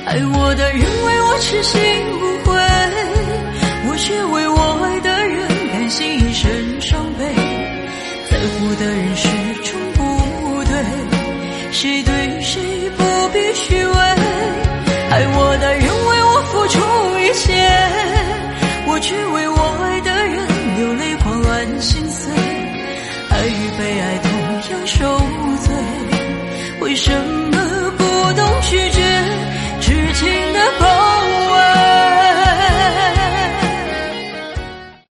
爱我的人为我痴心不悔，我却为我爱的人甘心一生伤悲。在乎的人始终不对，谁对谁不必虚伪。爱我的人为我付出一切，我却为我爱的人流泪狂乱心碎。爱与被爱同样受罪，为什么